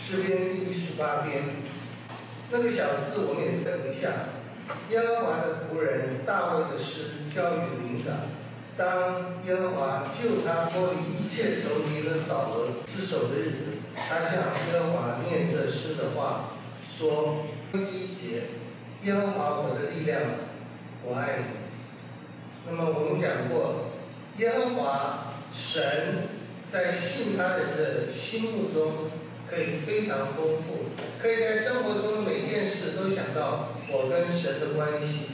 诗篇第18篇，那个小字我们也等一下。耶和华的仆人大卫的诗交与灵长，当耶和华救他脱离一切仇敌和扫罗之手的日子，他向耶和华念这诗的话，说：第1节，耶和华我的力量，我爱你。那么我们讲过，耶和华神在信他人的心目中可以非常丰富，可以在生活中每件事都想到我跟神的关系。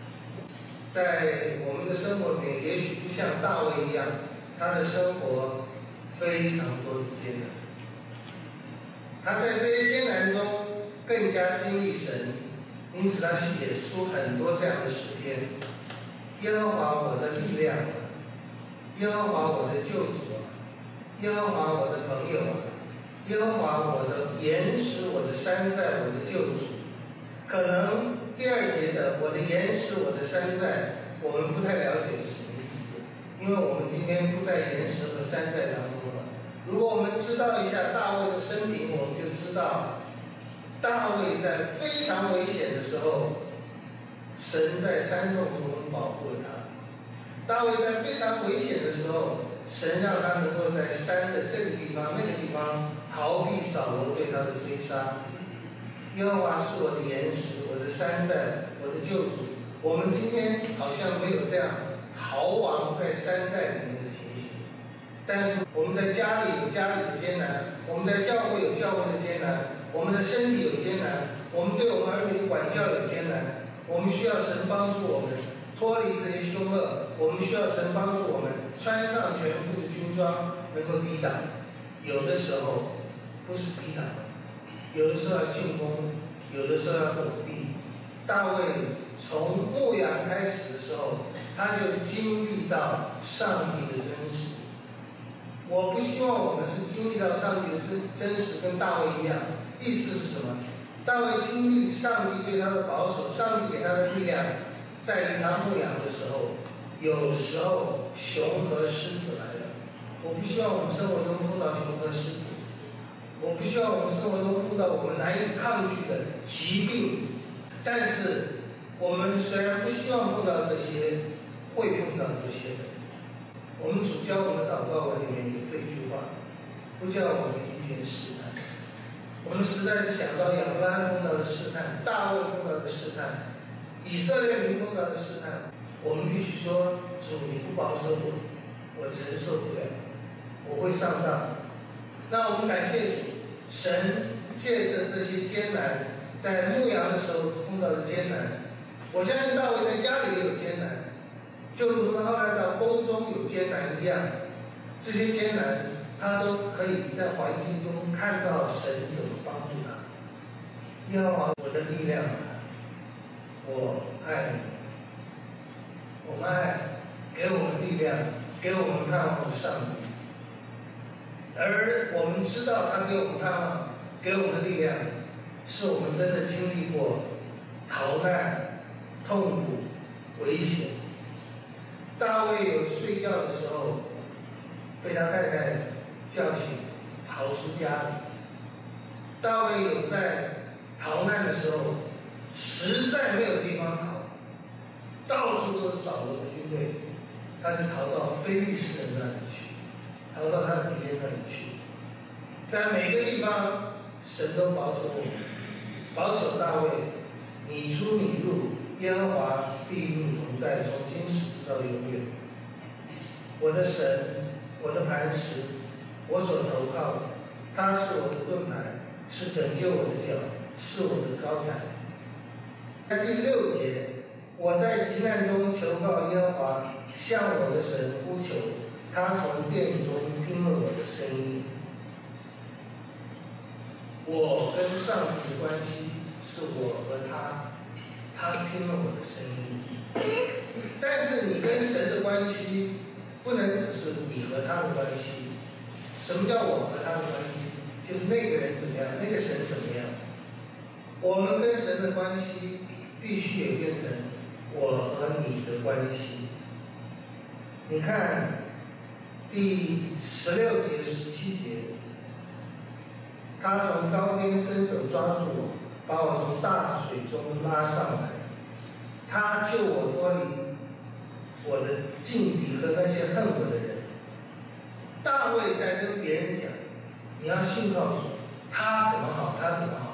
在我们的生活里面，也许不像大卫一样，他的生活非常多的艰难，他在这些艰难中更加经历神，因此他写出很多这样的诗篇。耶和华我的力量，耶和华我的救主，耶和华我的朋友，耶和华我的岩石，我的山寨，我的救主。可能第2节的我的岩石，我的山寨，我们不太了解是什么意思，因为我们今天不在岩石和山寨当中了。如果我们知道一下大卫的生平，我们就知道大卫在非常危险的时候，神在山洞中保护了他。大卫在非常危险的时候，神让他能够在山的这个地方那个地方逃避扫罗对他的追杀。耶和华是我的岩石，我的山寨，我的救主。我们今天好像没有这样逃亡在山寨里面的情形，但是我们在家里有家里的艰难，我们在教会有教会的艰难，我们的身体有艰难，我们对我们儿女的管教有艰难，我们需要神帮助我们脱离这些凶恶，我们需要神帮助我们穿上全副的军装，能够抵挡。有的时候不是抵挡，有的时候要进攻，有的时候要躲避。大卫从牧羊开始的时候，他就经历到上帝的真实。我不希望我们是经历到上帝的真实跟大卫一样。意思是什么？大卫经历上帝对他的保守，上帝给他的力量，在于他牧羊的时候，有时候熊和狮子来了。我不希望我们生活中碰到熊和狮子，我不希望我们生活中碰到我们难以抗拒的疾病，但是我们虽然不希望碰到这些，会碰到这些的。我们主教我们祷告文里面有这句话，不叫我们遇见试探。我们实在是想到亚伯拉罕碰到的试探，大卫碰到的试探，以色列民碰到的试探，我们必须说，主你不保守我承受不了，我会上当。那我们感谢主，神借着这些艰难，在牧羊的时候碰到的艰难，我相信大卫在家里也有艰难，就如同后来到宫中有艰难一样，这些艰难他都可以在环境中看到神怎么帮助他。耶和华我的力量，我爱你。我们爱给我们力量，给我们盼望的上帝，而我们知道他给我们盼望，给我们的力量，是我们真的经历过逃难、痛苦、危险。大卫有睡觉的时候被他太太叫醒，逃出家里。大卫有在逃难的时候实在没有地方逃，到处都是扫罗的军队，他就逃到非利士人那里去，逃到他的敌人那里去。在每个地方神都保守我们，保守大卫，你出你入，耶和华必与你同在，从今时直到永远。我的神，我的磐石，我所投靠的，他是我的盾牌，是拯救我的脚，是我的高台。在第6节，我在急难中求告耶和华，向我的神呼求，他从殿中听了我的声音。我跟上帝的关系是我和他，他听了我的声音。但是你跟神的关系不能只是你和他的关系。什么叫我和他的关系？就是那个人怎么样，那个神怎么样。我们跟神的关系必须也变成我和你的关系。你看第16节、17节， 他从高天伸手抓住我，把我从大水中拉上来。他救我脱离我的劲敌和那些恨我的人。大卫在跟别人讲，你要信靠主，他怎么好，他怎么好。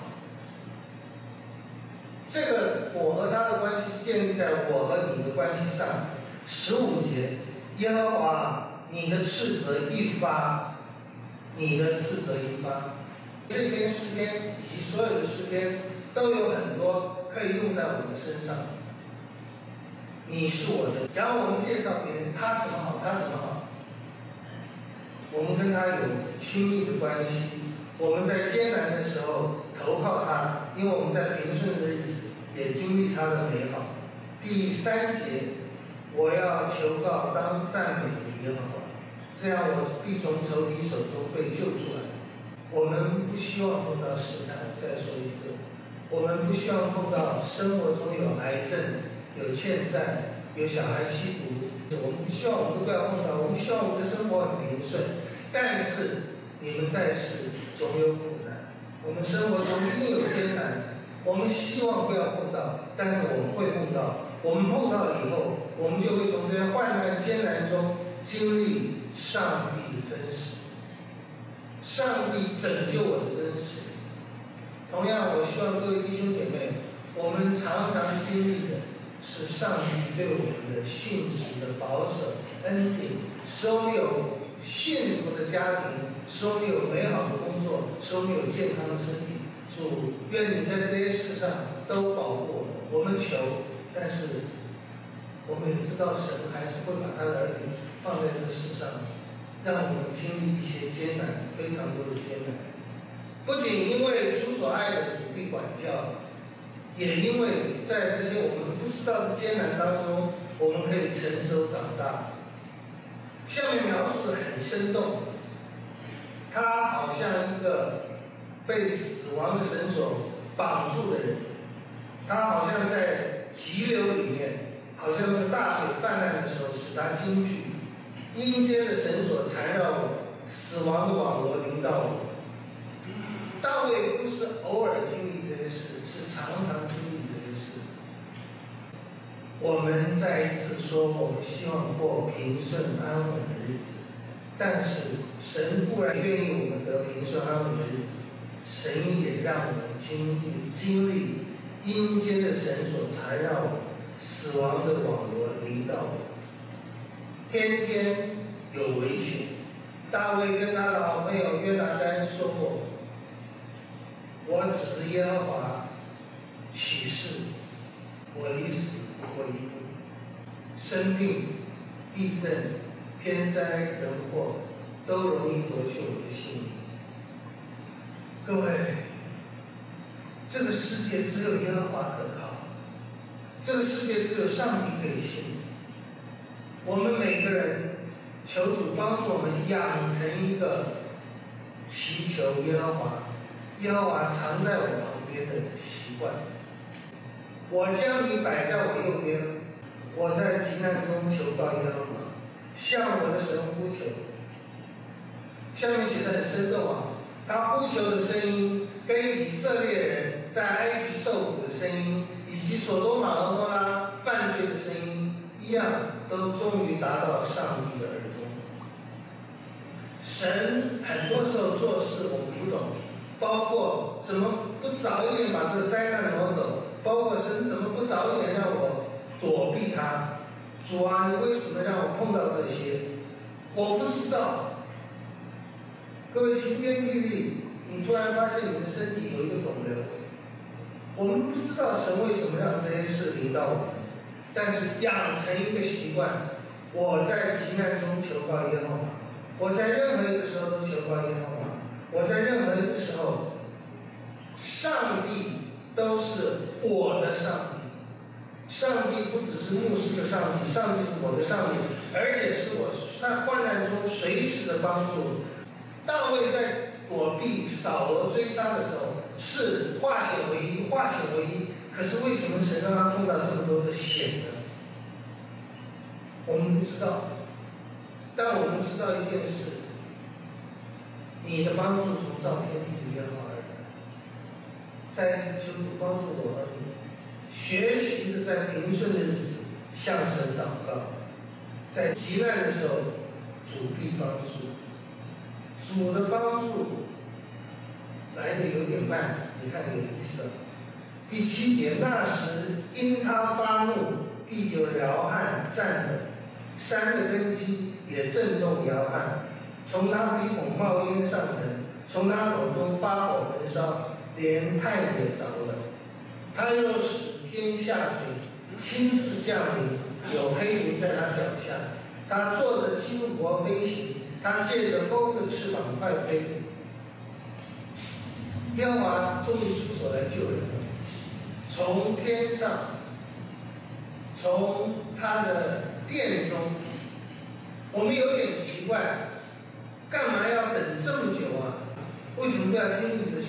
这个我和他的关系建立在我和你的关系上。15节，耶和华，你的斥责一发，你的斥责一发。这篇诗篇以及所有的诗篇都有很多可以用在我们身上。你是我的，然后我们介绍别人，他怎么好，他怎么好。我们跟他有亲密的关系，我们在艰难的时候投靠他，因为我们在平顺的日子也经历他的美好。第3节，我要求告当赞美的耶和华，这样我必从仇敌手中被救出来。我们不希望碰到试探，再说一次，我们不希望碰到生活中有癌症、有欠债、有小孩吸毒，我们不希望我们都不要碰到，我们希望我们的生活很平顺。但是你们在世总有苦难，我们生活中一定有艰难，我们希望不要碰到，但是我们会碰到。我们碰到了以后，我们就会从这些患难艰难中经历上帝的真实，上帝拯救我的真实。同样，我希望各位弟兄姐妹，我们常常经历的是上帝对我们的信实的保守恩典，使我们有幸福的家庭，使我们有美好的工作，使我们有健康的身体。主，愿你在这些事上都保护我们。我们求，但是我们也知道神还是会把他的儿女放在这世上，让我们经历一些艰难，非常多的艰难。不仅因为主所爱的主必管教，也因为在这些我们不知道的艰难当中，我们可以成熟长大。下面描述的很生动，他好像一个被死亡的绳索绑住的人，他好像在急流里面，好像那个大水泛滥的时候使他惊惧，阴间的绳索缠绕我，死亡的网罗临到我。大卫不是偶尔经历这些事，是常常经历这些事。我们再一次说，我们希望过平顺安稳的日子，但是神固然愿意我们得平顺安稳的日子，神也让我们经历阴间的绳索缠绕我，死亡的网罗临到我，天天有危险。大卫跟他的好朋友约拿单说过，我指着耶和华起誓，我离死不过一步。生病、地震、天灾人祸都容易夺去我的性命。各位，这个世界只有耶和华可靠，这个世界只有上帝可以信。我们每个人求主帮助我们养成一个祈求耶和华常在我旁边的习惯。我将你摆在我右边，我在急难中求告耶和华，向我的神呼求。下面写得很生动啊，他呼求的声音跟以色列人在埃及受苦的声音，以及所多玛和摩拉犯罪的声音一样，都终于达到上帝的耳中。神很多时候做事我们不懂，包括怎么不早一点把这个灾难挪走，包括神怎么不早一点让我躲避它。主啊，你为什么让我碰到这些？我不知道。各位晴天霹雳，你突然发现你的身体有一个肿瘤，我们不知道神为什么让这些事临到我们，但是养成一个习惯，我在急难中求告耶和华，我在任何一个时候都求告耶和华，我在任何一个时候，上帝都是我的上帝。上帝不只是牧师的上帝，上帝是我的上帝，而且是我在患难中随时的帮助。大卫在躲避扫罗追杀的时候是化险为夷，可是为什么神让他碰到这么多的险呢？我们不知道，但我们知道一件事，你的帮助从造天地的耶和华再次求主帮助我们，学习的在平顺的日子向神祷告，在急难的时候，主必帮助。主的帮助来的有点慢，你看有意思了。第7节，那时因他发怒，必有摇撼站稳，山的根基也震动摇撼，从他鼻孔冒烟上腾，从他口中发火焚烧，连太也着了。他又使天下水，亲自降临，有黑云在他脚下。他坐着基路伯飞行，他借着风的翅膀快飞。耶和华终于出手来救人了，从天上，从他的殿中。我们有点奇怪，干嘛要等这么久啊？为什么不要经历这些？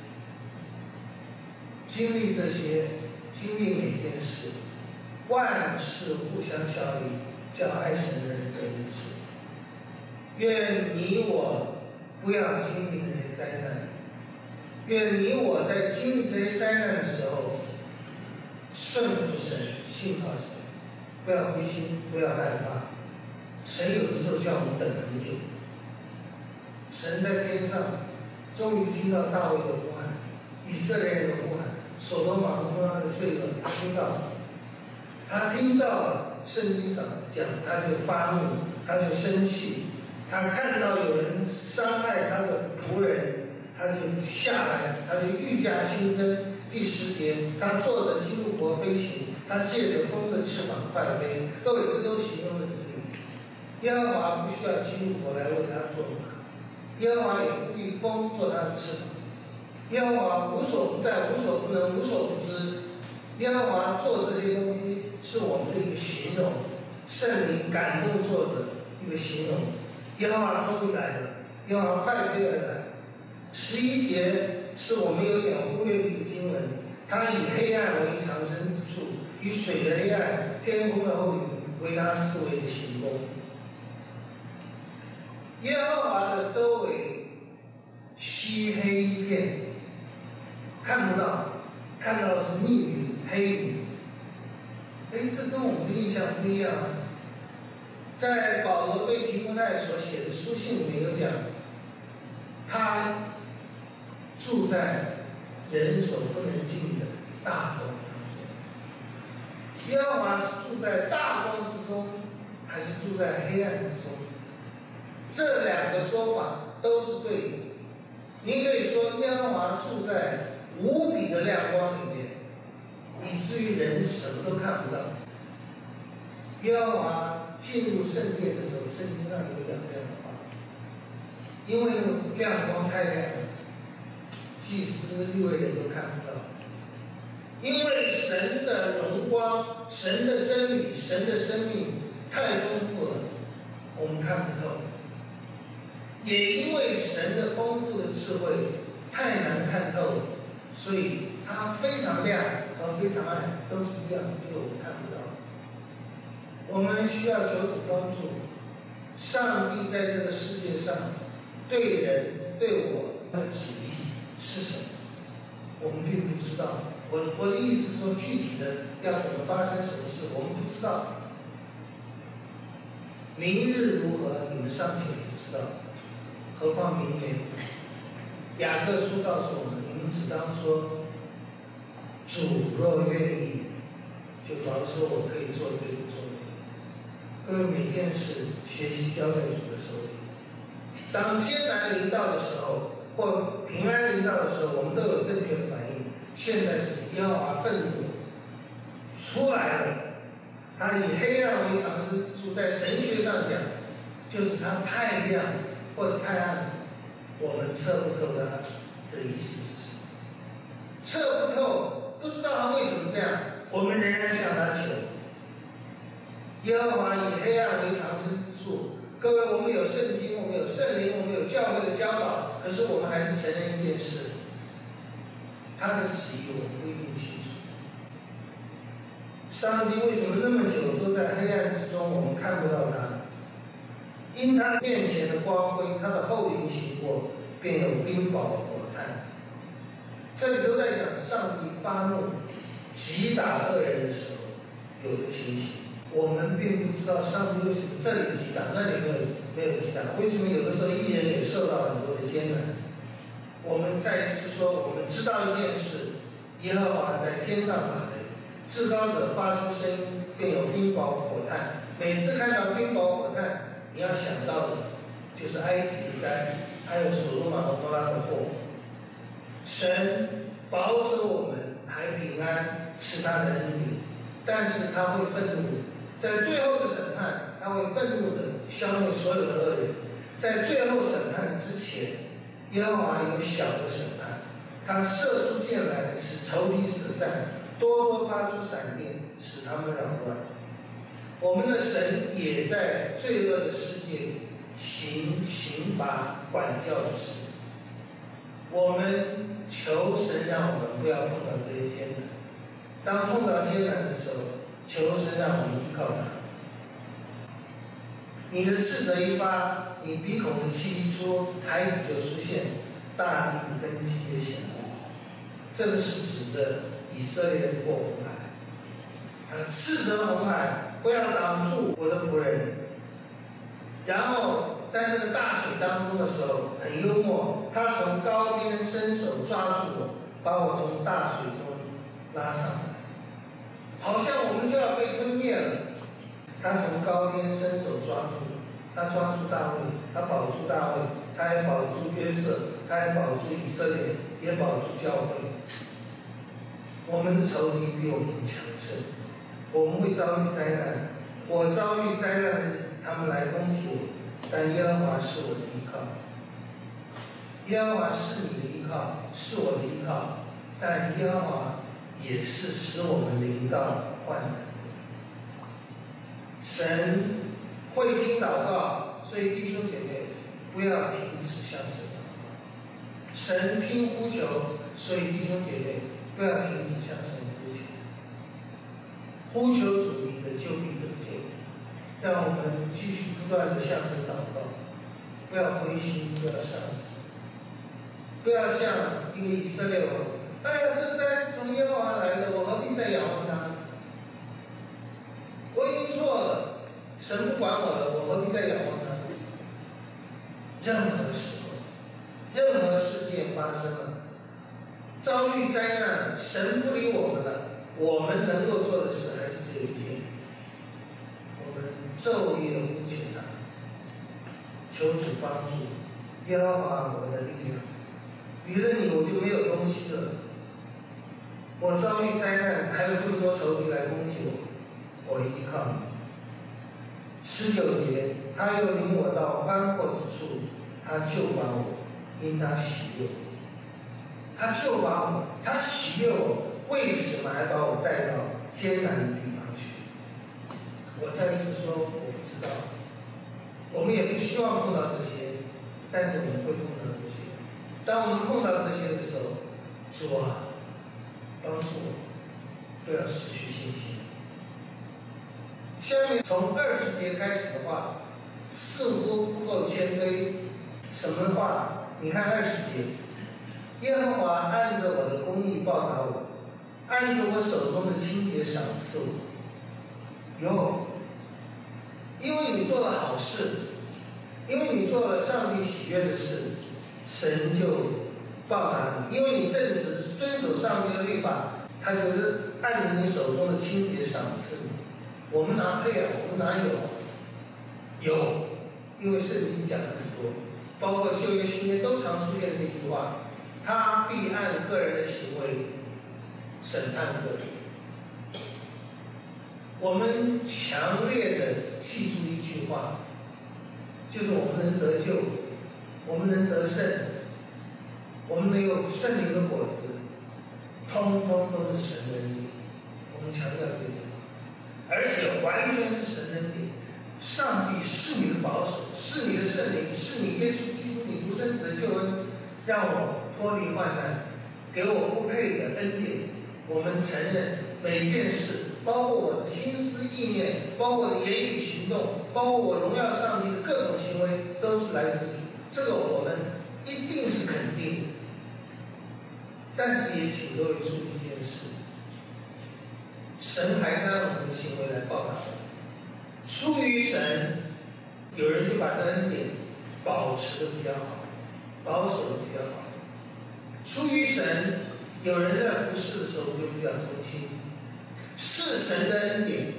经历这些，经历每件事，万事互相效力，叫爱神的人得益处。愿你我不要经历这些灾难，愿你我在经历这些灾难的时候，顺服神，信靠神，不要灰心，不要害怕。神有的时候叫我们等很久。神在天上终于听到大卫的呼喊，以色列人的呼喊，所罗马和他的罪恶，他听到了。圣经上讲，他就发怒，他就生气，他看到有人伤害他的仆人，他就下来，他就愈加新增。第10节，他坐着基路伯飞行，他借着风的翅膀快飞。各位，这都形容的子女。耶和华不需要基路伯来为他做马，耶和华也不必风做他的翅膀。耶和华无所不在，无所不能，无所不知。耶和华做这些东西是我们的一个形容，圣灵感动作者一个形容。耶和华终于来了，耶和华快飞而来。11节是我们有点忽略的一个经文，他以黑暗为藏身之处，以水的黑暗、天空的后云为他四围的行宫。耶和华的周围漆黑一片，看不到，看到的是密云、黑云。这跟我们的印象不一样。在保罗对提摩太所写的书信里面有讲，他住在人所不能进的大光当中。耶和华是住在大光之中，还是住在黑暗之中？这两个说法都是对的。你可以说耶和华住在无比的亮光里面，以至于人什么都看不到。耶和华进入圣殿的时候，圣经上有讲这样的话，因为那个亮光太亮了，祭司利未人都看不到。因为神的荣光、神的真理、神的生命太丰富了，我们看不透。也因为神的丰富的智慧太难看透了，所以它非常亮和非常暗都是一样，就是我们看不到。我们需要求主帮助。上帝在这个世界上对人对我的旨意是什么，我们并不知道。我的意思说，具体的要怎么发生什么事，我们不知道。明日如何，你们尚且不知道，何况明年？雅各书告诉我们，你们只当说，主若愿意，就保说我可以做这个做那个。各位，每件事学习交在主的手里。当艰难临到的时候，或平安临到的时候，我们都有正确的反应。现在是耶和华愤怒出来了，他以黑暗为藏身之处，在神学上讲，就是他太亮或者太暗，我们测不透他的意思是什么，测不透，不知道他为什么这样，我们仍然向他求。耶和华以黑暗为藏身之处。各位，我们有圣经，我们有圣灵，我们有教会的教导，可是我们还是承认一件事，他的旨意我们不一定清楚。上帝为什么那么久都在黑暗之中，我们看不到他？因他面前的光辉，他的后云行过，便有冰雹火炭。这里都在讲上帝发怒击打恶人的时候有的情形。我们并不知道上帝为什么这里击打，那里没有击打，为什么有的时候义人也受到很多的艰难。我们再一次说，我们知道一件事，耶和华在天上打雷，至高者发出声音，便有冰雹火炭。每次看到冰雹火炭，你要想到的就是埃及的灾，还有所罗门和摩拉的祸。神保守我们还平安，是他的恩典，但是他会愤怒，在最后的审判，他会愤怒的消灭所有的恶人。在最后审判之前，耶和华有小的审判，他射出箭来，使仇敌四散，多多发出闪电，使他们扰乱。我们的神也在罪恶的世界里行刑罚管教的事。我们求神让我们不要碰到这些艰难，当碰到艰难的时候，求神让我们依靠他。你的斥责一发，你鼻孔的气一出，海底就出现，大地的根基就显露。这个是指着以色列人过红海，他斥责红海不要挡住我的仆人。然后在这个大水当中的时候很幽默，他从高天伸手抓住我，把我从大水中拉上来，好像我们就要被吞灭了。他从高天伸手抓住，他抓住大卫，他保住大卫，他也保住约瑟，他也保住以色列，也保住教会。我们的仇敌比我们强盛，我们会遭遇灾难。我遭遇灾难的日子，他们来攻击我，但耶和华是我的依靠。耶和华是你的依靠，是我的依靠，但耶和华也是使我们临到患难。神会听祷告，所以弟兄姐妹不要停止向神祷告。神听呼求，所以弟兄姐妹不要停止向神呼求。呼求主，你的救必得救。让我们继续不断的向神祷告，不要灰心，不要丧志，不要像因为以色列人，哎呀，这灾是从耶和华来的，我何必再仰望他？我已经错了，神不管我了，我何必再仰望他？任何时候，任何事件发生了，遭遇灾难，神不理我们了，我们能够做的事还是只有一件，我们昼夜呼求他，求主帮助，耶和华我的力量，离了你我就没有东西了。我遭遇灾难，还有这么多仇敌来攻击我，我依靠你。19节，他又领我到宽阔之处，他救拔我，因他喜悦我。他救拔我，他喜悦我，为什么还把我带到艰难的地方去？我再一次说，我不知道，我们也不希望碰到这些，但是我们会碰到这些。当我们碰到这些的时候，主啊，帮助我，不要失去信心。下面从20节开始的话，似乎不够谦卑。什么话？你看20节，耶和华按着我的公义报答我，按着我手中的清洁赏赐我。哟，因为你做了好事，因为你做了上帝喜悦的事，神就报答你。因为你正直遵守上帝的律法，他就是按着你手中的清洁赏赐你。我们哪配啊？我们哪有？有，因为圣经讲的很多，包括旧约新约都常出现这句话：他必按个人的行为审判个人。我们强烈的记住一句话，就是我们能得救，我们能得胜，我们能有圣灵的果子，通通都是神的恩典。我们强调这句话，而且完全是神的恩典。上帝是你的保守，是你的圣灵，是你耶稣基督你独生子的救恩，让我脱离患难，给我不配的恩典。我们承认每件事，包括我的心思意念，包括我的言语行动，包括我荣耀上帝的各种行为，都是来自主。这个我们一定是肯定的。 但是也请各位注意一件事，神还是按我们的行为来报答的。出于神，有人就把这恩典保持的比较好，保守的比较好。出于神，有人在服侍的时候就比较忠心，是神的恩典。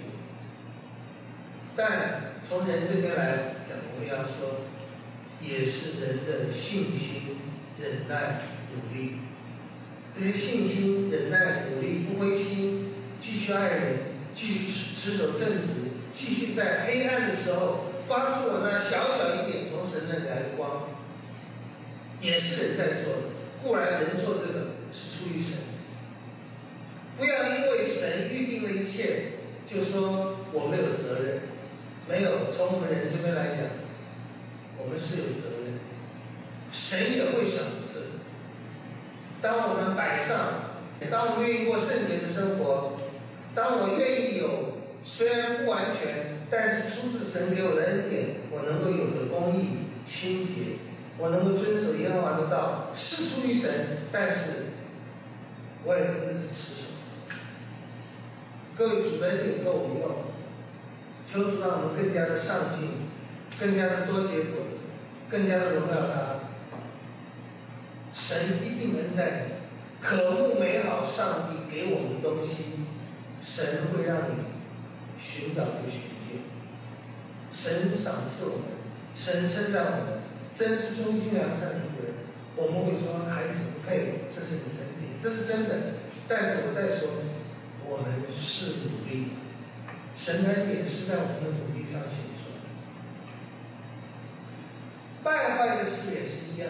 但从人这边来讲，我们要说，也是人的信心、忍耐、努力。这些信心、忍耐、努力，不灰心，继续爱人，继续持守正直，继续在黑暗的时候发出了那小小一点从神那里来的光，也是人在做的。固然人做这个是出于神，不要因为神预定了一切，就说我没有责任。没有，从我们人这边来讲，我们是有责任，神也会赏赐。当我们摆上，当我们愿意过圣洁的生活，当我愿意有虽然不完全，但是出自神给我的恩典，我能够有个公义、清洁，我能够遵守耶和华的道，是出于神，但是我也真的是持守。各位主的恩典够我们用，求主让我们更加的上进，更加的多结果子，更加的荣耀他。神一定恩待你，渴慕美好上帝给我们的东西，神会让你寻找就寻见。神赏赐我们，神称赞我们，真是忠心良善的人。我们会说孩子不配，这是你的恩典，这是真的。但是我再说，我们是努力，神的恩典是在我们的努力上显出来。败坏的事也是一样，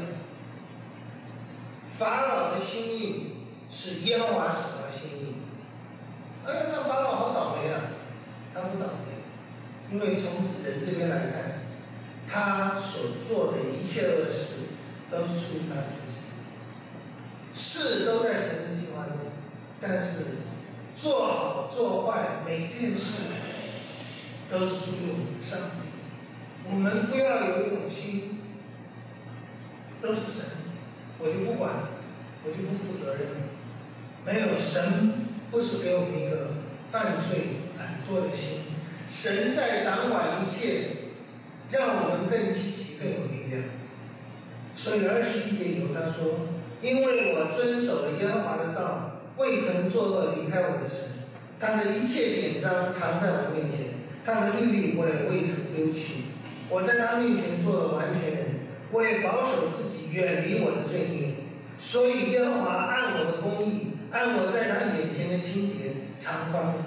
法老的心意是耶和华使他心意。哎呀，那法老好倒霉啊！他不倒霉，因为从人这边来看，他所做的一切恶事都是出于他自己，事都在神的计划中，但是做好做坏每件事都是出于我们的上帝。我们不要有一种心，都是神，我就不管，我就不负责任。没有，神不是给我们一个犯罪懒惰的心，神在掌管一切，让我们更积极更有力量。所以21节以后他说，因为我遵守了耶和华的道，未曾作恶离开我的神，他的一切典章藏在我面前，他的律例我也未曾丢弃。我在他面前做了完全人，我也保守自己远离我的罪孽。所以耶和华按我的公义，按我在他眼前的清洁常帮我。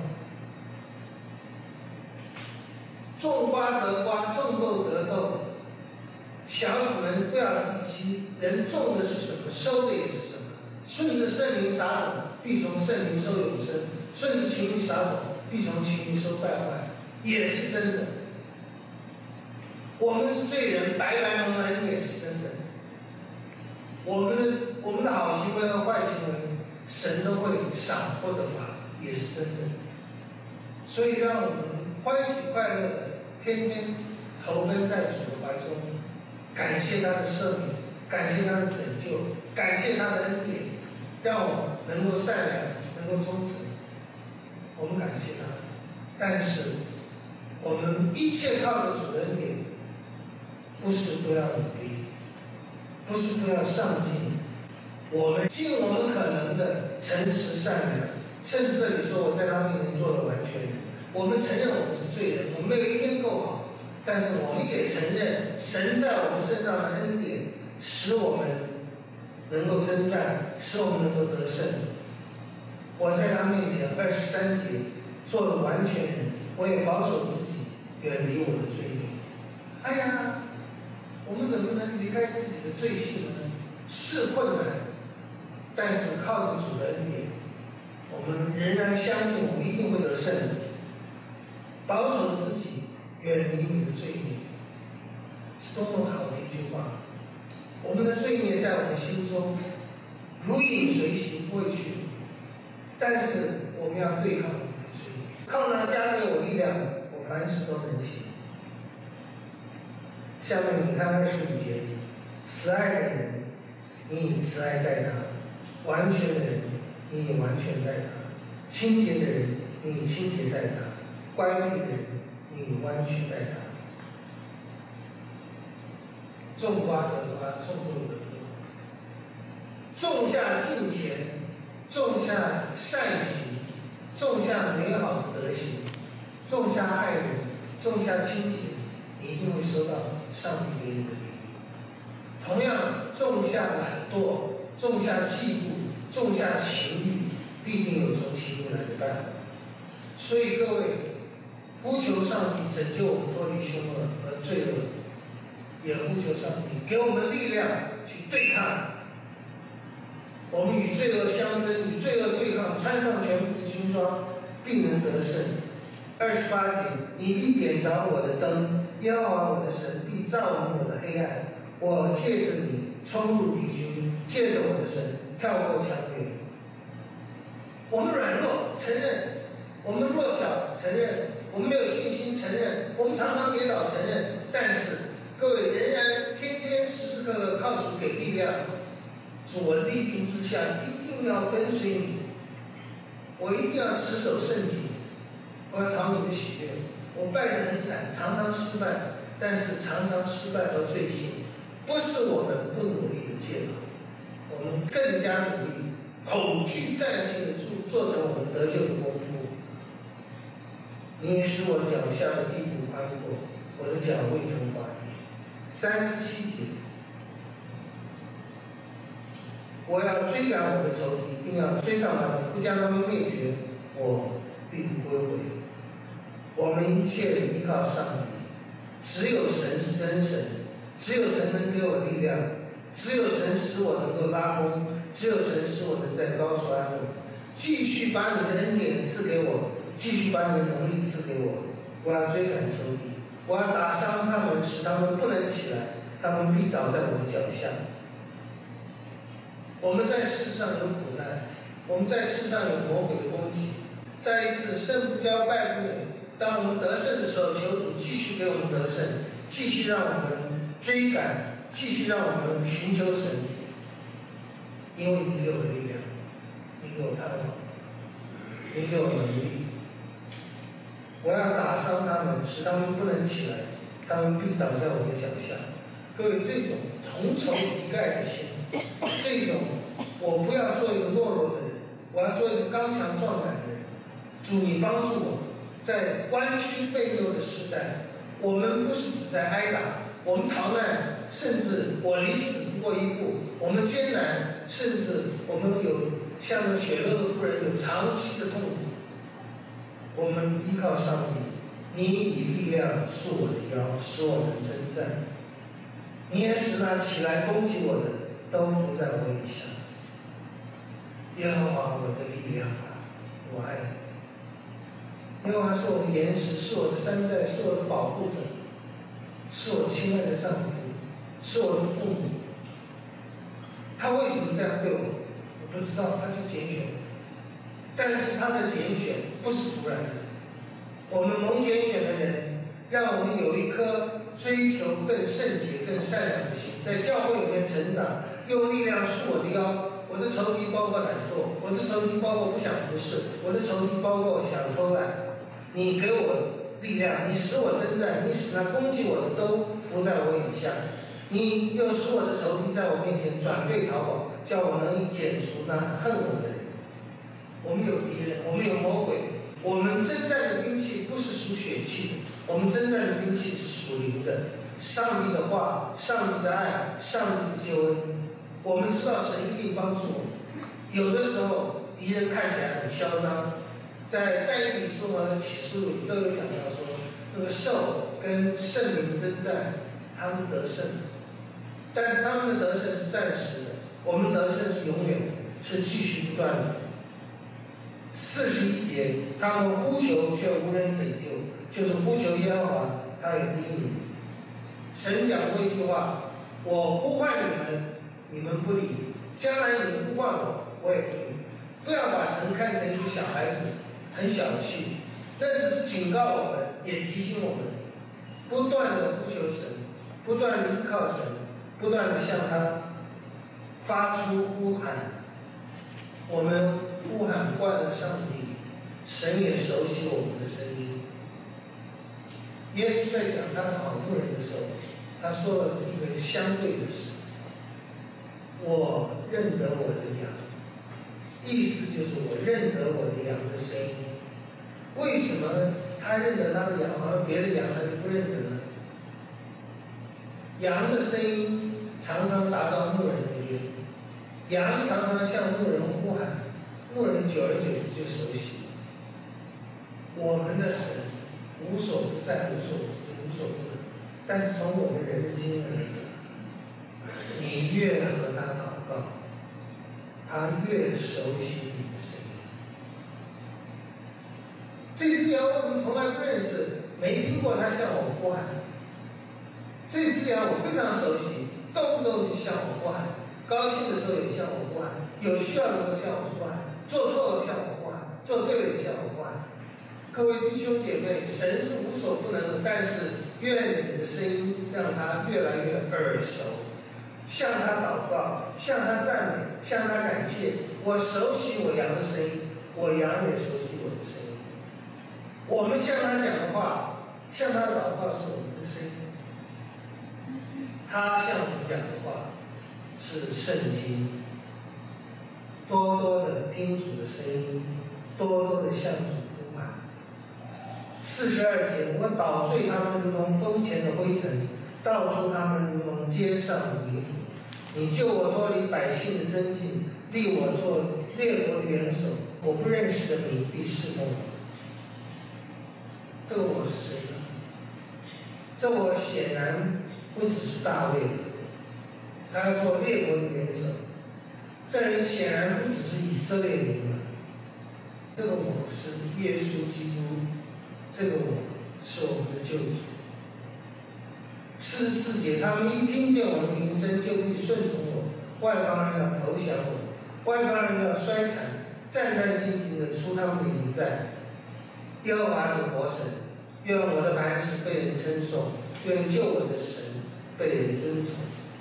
种瓜得瓜，种豆得豆。小子们不要自欺，人种的是什么，收的也是什么。顺着圣灵撒种，必从圣灵收永生；顺着情欲撒种，必从情欲收败坏，也是真的。我们是罪人，白白蒙恩也是真的。我们的好行为和坏行为，神都会赏或者罚，也是真的。所以让我们欢喜快乐的，天天投奔在主的怀中，感谢他的赦免，感谢他的拯救，感谢他的恩典，让我能够善良，能够忠诚。我们感谢他，但是我们一切靠着主的恩典，不是不要努力，不是不要上进，我们尽我们可能的诚实善良，甚至这里说我在他面前做了完全人。我们承认我们是罪人，我们没有一天够好，但是我们也承认神在我们身上的恩典，使我们能够征战，使我们能够得胜。我在他面前23节做了完全人，我也保守自己远离我的罪孽。哎呀，我们怎么能离开自己的罪性呢？是困难，但是靠着主的恩典，我们仍然相信我们一定会得胜的。保守自己远离你的罪孽，是多么好的一句话。我们的罪孽在我们心中如影随形，不会去，但是我们要对抗我们的罪孽，靠那加给我力量，我凡事都能行。下面你看25节，慈爱的人，你以慈爱待他； 完全的人，你完全待他；清洁的人，你清洁待他；乖僻的人，你完全待他。种瓜得瓜，种豆得豆。种下敬虔，种下善行，种下美好的德行，种下爱人，种下清洁，你一定会收到上帝给你的礼物。同样，种下懒惰，种下嫉妒，种下情欲，必定有从情欲来的办法。所以各位，呼求上帝拯救我们脱离凶恶和罪恶，也呼求上帝给我们力量去对抗。我们与罪恶相争，与罪恶对抗，穿上全副的军装，必能得胜。28节，你必点着我的灯，耶和华我的神必照明我的黑暗。我借着你冲入敌军，借着我的神跳过墙垣。我们软弱，承认；我们弱小，承认；我们没有信心，承认；我们常常跌倒，承认。但是各位仍然天天时时刻刻靠主给力量。主，我立定志向，一定要跟随你，我一定要持守圣经，我要讨你的喜悦。我败得很惨，常常失败，但是常常失败和罪行不是我们不努力的借口，我们更加努力，恐惧战兢的做成我们得救的功夫。你也使我脚下的地步宽阔，我的脚未曾滑跌。37节，我要追赶我的仇敌，并要追上他们，不将他们灭绝，我并不归回。我们一切依靠上帝，只有神是真神，只有神能给我力量，只有神使我能够拉弓，只有神使我能在高处安稳。继续把你的恩典赐给我，继续把你的能力赐给我。我要追赶仇敌，我要打伤他们，使他们不能起来，他们必倒在我的脚下。我们在世上有苦难，我们在世上有魔鬼的攻击。再一次，胜不骄，败不馁。当我们得胜的时候，求主继续给我们得胜，继续让我们追赶，继续让我们寻求神，因为你给我力量，你给我盼望，你给我能力。我要打伤他们，使他们不能起来，他们必倒在我的脚下。各位，这种同仇敌忾的心，这种我不要做一个懦弱的人，我要做一个刚强壮胆的人。主，你帮助我，在弯曲背谬的时代，我们不是只在挨打，我们逃难，甚至我离死不过一步，我们艰难，甚至我们有像那血漏的妇人有长期的痛苦。我们依靠上帝，你以力量束我的腰，使我能征战。你也使那起来攻击我的都伏在我以下。耶和华我的力量啊，我爱你。耶和华是我的岩石，是我的山寨，是我的保护者，是我亲爱的丈夫，是我的父母。他为什么这样对我？我不知道，他就拣选我。但是他的拣选不是突然的。我们蒙拣选的人，让我们有一颗追求更圣洁、更善良的心，在教会里面成长，用力量束我的腰。我的仇敌包括懒惰，我的仇敌包括不想服侍，我的仇敌包括想偷懒。你给我力量，你使我征战，你使那攻击我的都伏在我以下。你又使我的仇敌在我面前转背逃跑，叫我能以剪除那恨我的人。我们有敌人，我们有魔鬼，我们征战的兵器不是属血气的，我们征战的兵器是属灵的。上帝的话，上帝的爱，上帝的救恩，我们知道神一定帮助我们。有的时候敌人看起来很嚣张，在但以理书和启示录里都有讲到说，那个兽跟圣灵征战，他们得胜，但是他们的得胜是暂时的，我们得胜是永远的，是继续不断的。41节，他们呼求却无人拯救，就是呼求耶和华，他也不应允。神讲过一句话：我呼唤你们，你们不理；将来你们呼唤我，我也不理。不要把神看成一个小孩子，很小气。那只是警告我们，也提醒我们，不断的呼求神，不断的依靠神，不断的向他发出呼喊。 我们呼喊惯了上帝，神也熟悉我们的声音。耶稣在讲他的好牧人的时候，他说了一个相对的事：我认得我的羊，意思就是我认得我的羊的声音。为什么他认得他的羊，好像别的羊他就不认得呢？羊的声音常常达到牧人的耳，羊常常向牧人呼喊，牧人久而久之就熟悉。我们的神无所不在，无所不知，无所不能，但是从我们人的经验而言，你越和他祷告，他越熟悉你的声音。这只羊我们从来不认识，没听过他向我呼喊。这只羊我非常熟悉，动不动就向我呼喊，高兴的时候也向我呼喊，有需要的时候向我呼喊，做错了向我呼喊，做对了向我呼喊。各位弟兄姐妹，神是无所不能的，但是愿你的声音让他越来越耳熟，向他祷告，向他赞美，向他感谢。我熟悉我羊的声音，我羊也熟悉我的声音。我们向他讲的话，向他祷告是我们的声音，他向我们讲的话是圣经。多多的听主的声音，多多的向主呼喊。42节，我捣碎他们如同风前的灰尘，倒出他们如同街上的泥土。你救我脱离百姓的争竞，立我做列国的元首。我不认识的民必侍奉我。这个我是谁呢？这我显然不只是大卫，他要做列国的元首。这人显然不只是以色列民了。这个我是耶稣基督，这个我是我们的救主。44节，他们一听见我的名声，就必顺从我；外邦人要投降我，外邦人要衰残，战战兢兢地出他们的营寨。耶和华是活神，愿我的磐石被人称颂，愿救我的神被人尊崇。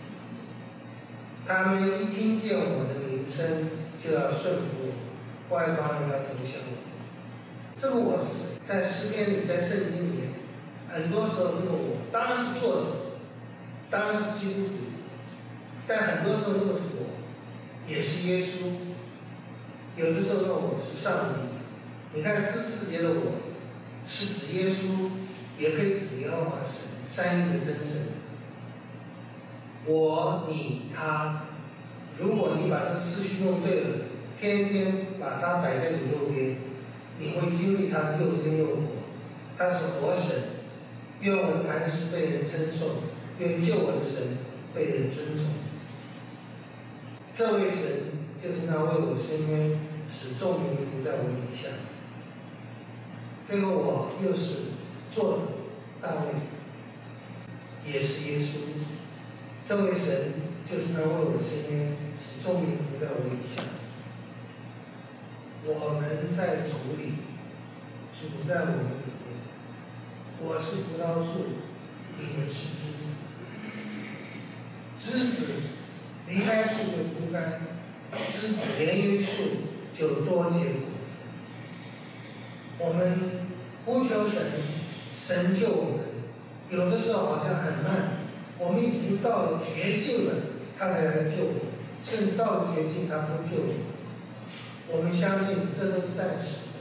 他们一听见我的名声，就要顺服我；外邦人要投降我。这个我是谁？在诗篇里，在圣经里面，很多时候这个我当然是作者，当然是基督徒，但很多时候这个我也是耶稣，有的时候这个我是上帝。你看44节的我是指耶稣，也可以指耶和华神，三一的真神。我、你、他，如果你把这个次序弄对了，天天把它摆在你右边，你会经历他的又真又活。他是活神，愿我的磐石被人称颂，愿救我的神被人尊崇。这位神就是那为我伸冤，使众民不在我以下。这个我又是作者大卫，也是耶稣。这位神就是他为我伸冤，使众民不在我以下。我们在主里，主在我们里面。我是葡萄树，你们是枝子离开树就枯干，枝子连于树就多结果。我们呼求神，神救我们。有的时候好像很慢，我们已经到了绝境了，他才来救我们，甚至到了绝境他不救我们。我们相信这都是暂时的。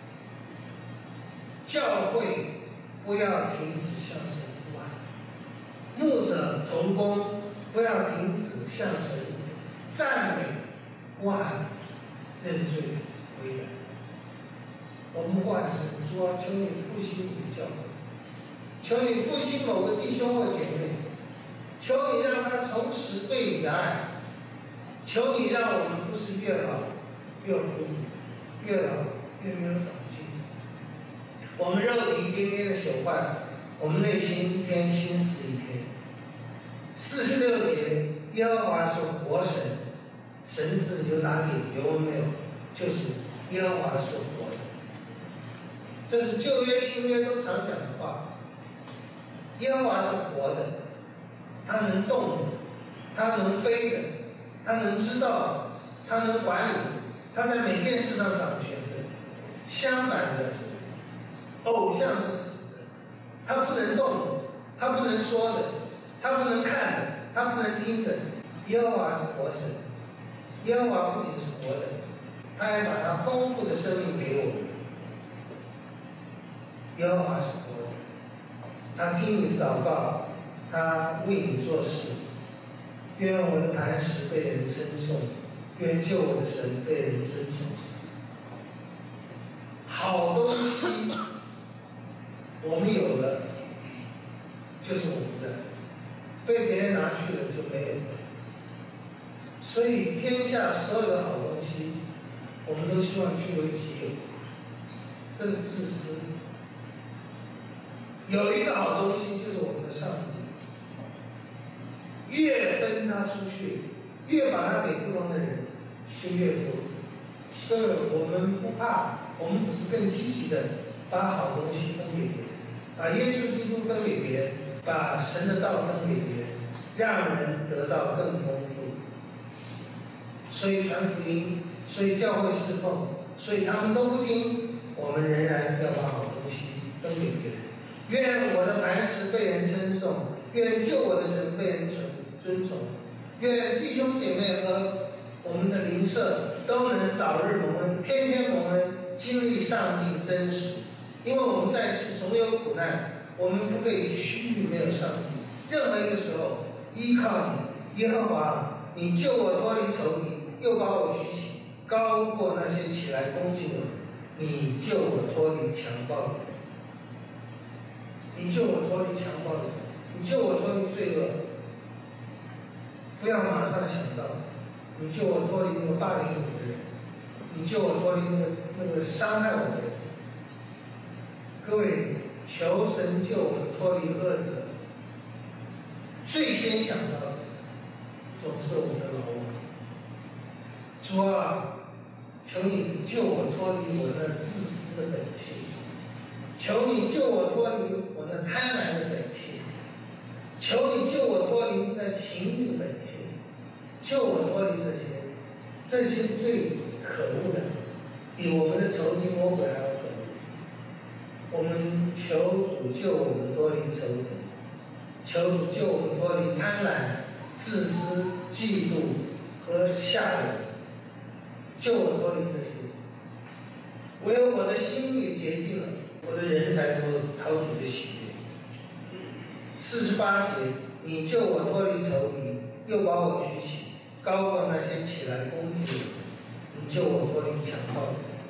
教会不要停止向神呼喊，牧者同工不要停止向神赞美呼喊，认罪悔改。我们呼喊神说：求你复兴你的教会，求你复兴某个弟兄或姐妹，求你让他重拾对你的爱，求你让我们不是越老越糊涂，越老越没有长进。我们肉体一天天的朽坏，我们内心一天心思一天。46节，耶和华是活神，神字就打点，原文没有，就是耶和华是活的。这是旧约新约都常讲的话。耶和华是活的，他能动的，他能飞的，他能知道的，他能管理， 他在每件事上掌权的。相反的，偶像是死的，他不能动的，他不能说的，他不能看的，他不能听的。耶和华是活神，耶和华不仅是活的，他还把他丰富的生命给我们。耶和华是活的，他听你的祷告，他为你做事。愿我的磐石被人称颂，愿救我的神被人尊崇。好东西我们有了就是我们的，被别人拿去了就没有了。所以天下所有的好东西我们都希望据为己有，这是自私。有一个好东西就是我们的上帝，越分他出去，越把它给不同的人，就越多。所以我们不怕，我们只是更积极的把好东西分给别人，把耶稣基督分给别人，把神的道分给别人，让人得到更丰富。所以传福音，所以教会侍奉，所以他们都不听，我们仍然要把好东西分给别人。愿我的磐石被人称颂，愿救我的神被人尊崇，愿弟兄姐妹和我们的邻舍都能早日蒙恩，天天蒙恩，经历上帝真实。因为我们在世总有苦难，我们不可以虚誉没有上帝。任何一个时候依靠你，耶和华，你救我脱离仇敌，又把我举起，高过那些起来攻击我，你救我脱离强暴的人，你救我脱离强暴的人，你救我脱离罪恶。不要马上想到，你救我脱离那个霸凌我的人，你救我脱离那个伤害我的人。各位，求神救我们脱离恶者，最先想到的总是我们的老我。主啊，求你救我脱离我那自私的本性，求你救我脱离我那贪婪的本性，求你救我脱离那情欲的本性，救我脱离这些最可恶的，比我们的仇敌魔鬼还要可恶。我们求主救我们脱离仇敌，求主救我们脱离贪婪、自私、嫉妒和下流，救我脱离这些。唯有我的心里洁净了，我的人才能够讨主的喜悦。48节，你救我脱离仇敌，又把我举起，高过那些起来攻击我，你救我脱离强暴的人。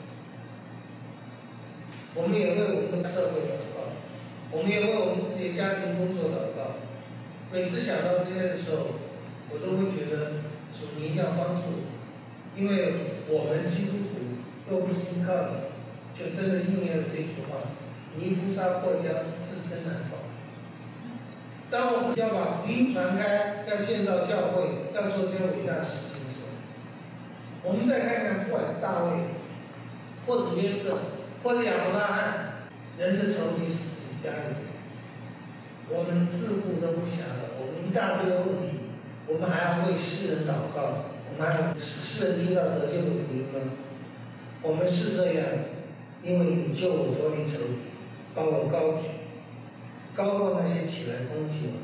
我们也为我们的社会祷告，我们也为我们自己的家庭工作祷告。每次想到这些的时候，我都会觉得主你一定要帮助我，因为我们基督徒若不依靠你，就真的应验了这句话：泥菩萨过江，自身难保。当我们要把福音传开，要建造教会，要做这些伟大的事情的时候，我们再看看，不管是大卫，或者约瑟，或者亚伯拉罕，人的仇敌是自己家里人，我们自顾都不暇了，我们一大堆问题，我们还要为世人祷告，我们还要使世人听到得救的福音吗？我们是这样，因为你救我脱离仇敌，把我高举，高过那些起来攻击我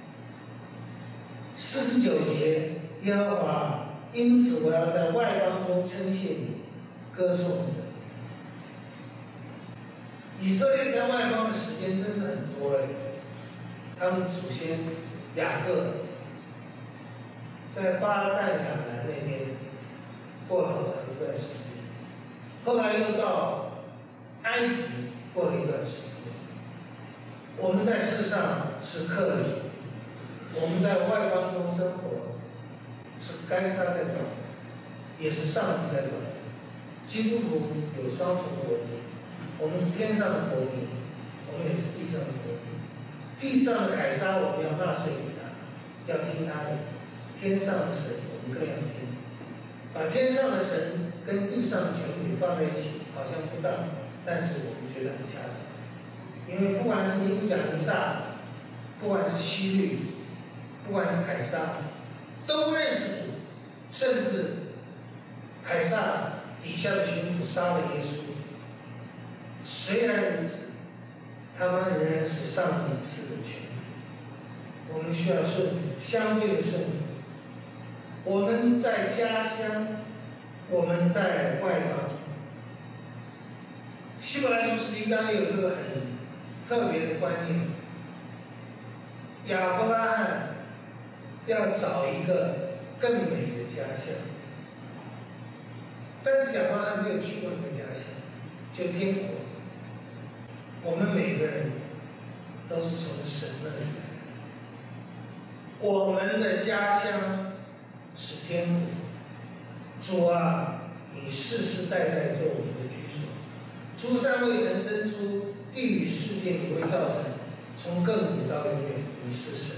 的。49节，耶和华，因此我要在外邦中称谢你，歌颂你。以色列在外邦的时间真是很多了，他们祖先雅各在巴旦亚兰那边过了好长一段时间，后来又到埃及过了一段时间。我们在世上是客旅，我们在外邦中生活，是该撒在管，也是上帝在管。基督徒有双重国籍，我们是天上的国民，我们也是地上的国民。地上的凯撒我们要纳税给他，要听他的；天上的神我们更要听。把天上的神跟地上的权柄放在一起，好像不当，但是我们觉得很恰当。因为不管是尼布甲尼撒，不管是希律，不管是凯撒，都认识主，甚至凯撒底下的巡抚杀了耶稣。虽然如此，他们仍然是上帝赐的权利。我们需要顺服，相对的顺服。我们在家乡，我们在外邦。希伯来书11章有这个很特别的观念，亚伯拉罕要找一个更美的家乡，但是亚伯拉罕没有去过那个家乡，就天国。我们每个人都是从神那里来的，我们的家乡是天国。主啊，你世世代代做我们的居所。诸山未曾生出，地与世界你会造成，从亘古到永远，你是神。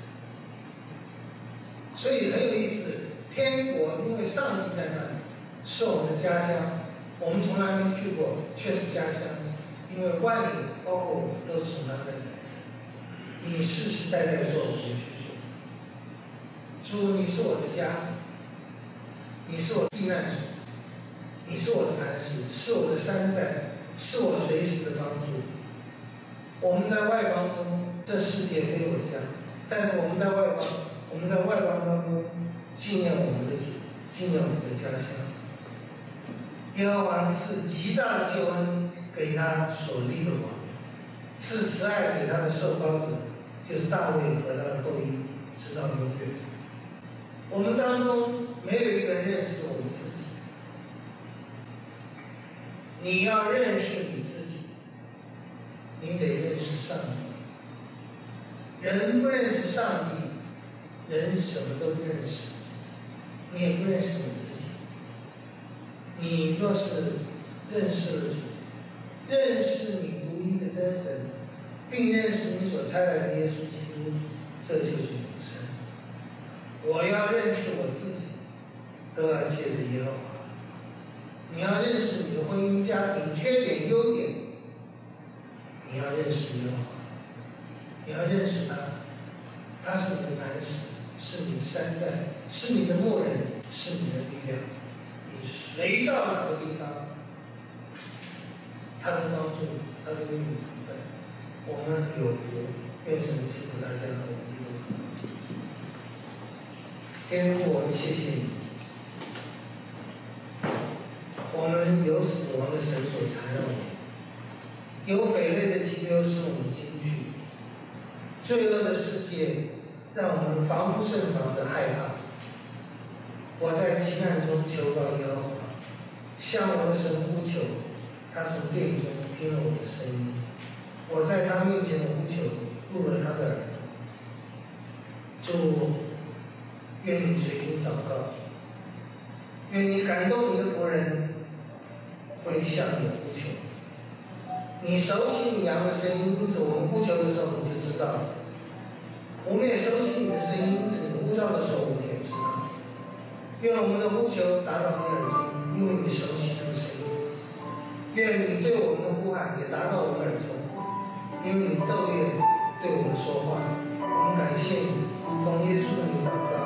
所以很有意思，天国因为上帝在那里，是我们的家乡。我们从来没去过，却是家乡，因为万有包括我们都是从他那里来的。你世世代代做我们的居所。主，你是我的家，你是我避难所，你是我的磐石，是我的山寨，是我随时的帮助。我们在外邦中，这世界非我家，但是我们在外邦当中纪念我们的主，纪念我们的家乡。耶和华赐极大的救恩给他所立的王，赐慈爱给他的受膏者，就是大卫和他的后裔，直到永远。我们当中没有一个人认识我们自己。你要认识你自己，你得认识上帝。人不认识上帝，人什么都不认识，你也不认识你自己。你若是认识了主，认识你独一的真神，并认识你所差来的耶稣基督，这就是永生。我要认识我自己，都要借着耶和华。你要认识你的婚姻家庭缺点优点，你要认识耶和华，你要认识他，他是你的磐石，是你的山寨，是你的牧人，是你的力量。你随到哪个地方，他的帮助，他的与你同在。我们有福，愿神赐福大家和我们基督。天父，我们谢谢你，我们有死亡的绳索缠绕我们，有匪类的急流使我们惊惧，罪恶的世界让我们防不胜防的害怕。我在急难中求告耶和华，向我的神呼求，他从殿中听了我的声音。我在他面前的呼求入了他的耳朵。主，愿你垂听祷告，愿你感动你的仆人，会向你呼求。你熟悉你羊的声音，因此我们呼求的时候你就知道了。我们也熟悉你的声音，因此你呼召的时候我们也知道。愿我们的呼求达到你耳中，因为你熟悉这个声音。愿你对我们的呼喊也达到我们耳中，因为你昼夜对我们说话。我们感谢你，奉耶稣的名祷告。